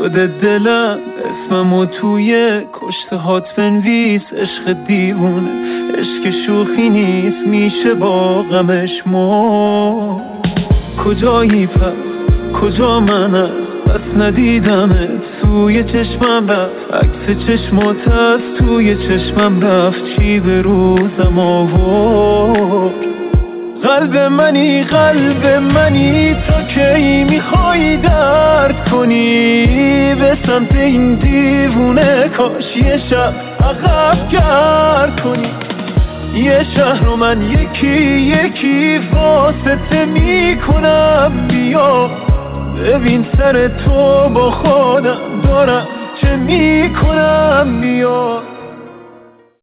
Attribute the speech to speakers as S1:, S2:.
S1: شده دلم اسممو توی کشته هات بنویس. عشق دیوونه عشق شوخی نیست، میشه با غمش کجایی پس کجا منم؟ بس ندیدمت توی چشمم رفت، عکس چشمات از توی چشمم رفت. چی به روزم آورد؟ قلب منی تا کی میخوای درد کنی؟ به سمت این دیوونه کاش یه شب عقب گرد کنی. یه شهر رو من یکی واسطه میکنم، بیا ببین سر تو با خودم دارم چه میکنم. بیا